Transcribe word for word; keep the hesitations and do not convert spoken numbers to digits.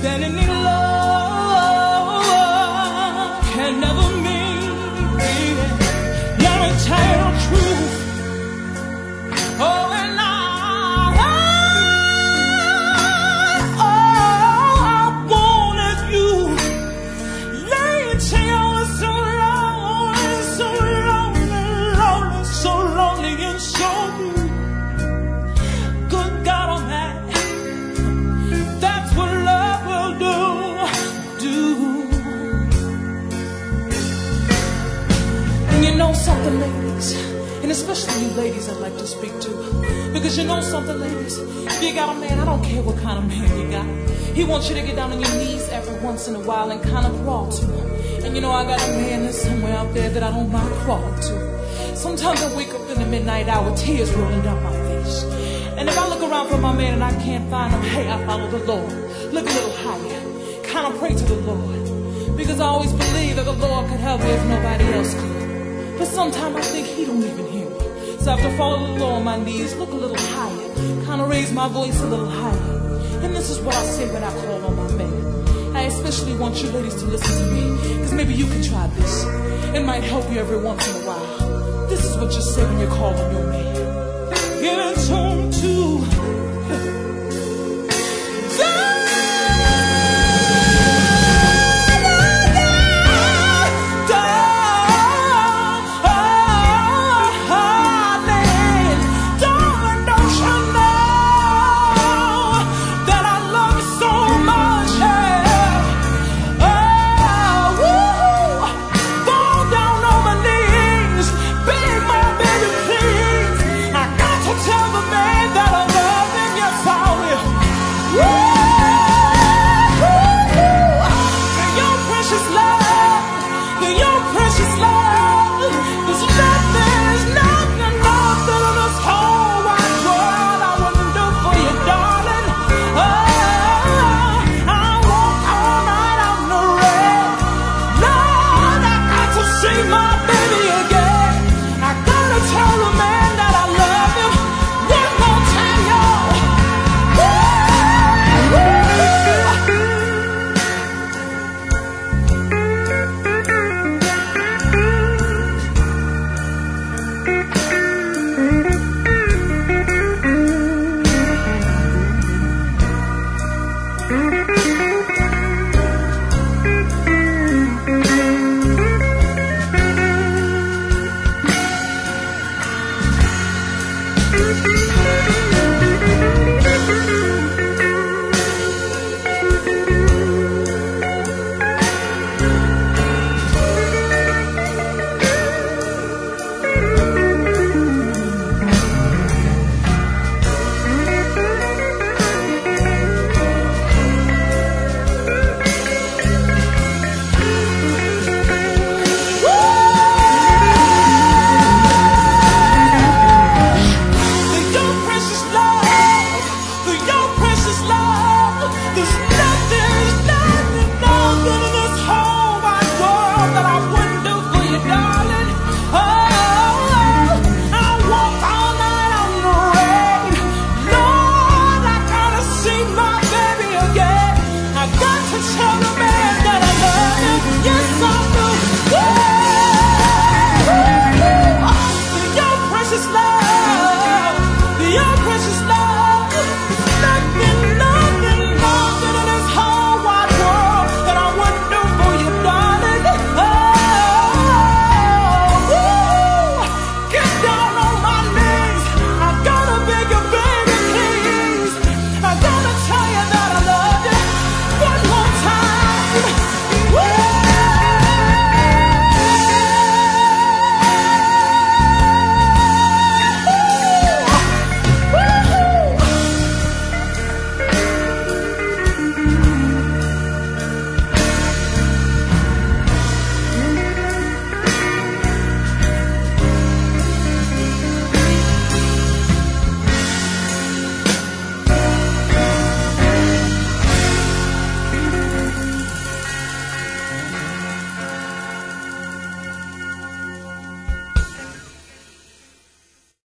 that any love can never mean. Let me tell you the truth. Oh, and I, oh, I wanted you. Let me tell you, it's so lonely, so lonely, lonely, so lonely and so blue. Good God Almighty, that's what love will do, do. And you know something, ladies, and especially you ladies I'd like to speak to, because you know something, ladies, if you got a man, I don't care what kind of man you got, he wants you to get down on your knees every once in a while and kind of crawl to him. And you know I got a man that's somewhere out there that I don't mind crawling to. Sometimes I wake up in the midnight hour, tears rolling down my face. And if I look around for my man and I can't find him, hey, I follow the Lord. Look a little higher, kind of pray to the Lord, because I always believe that the Lord could help me if nobody else could. But sometimes I think he don't even hear me. So I have to follow the Lord on my knees, look a little higher, kind of raise my voice a little higher. And this is what I say when I call on my man. I especially want you ladies to listen to me, because maybe you can try this. It might help you every once in a while. This is what you say when you call on your man. Give it to him too. Mm-hmm.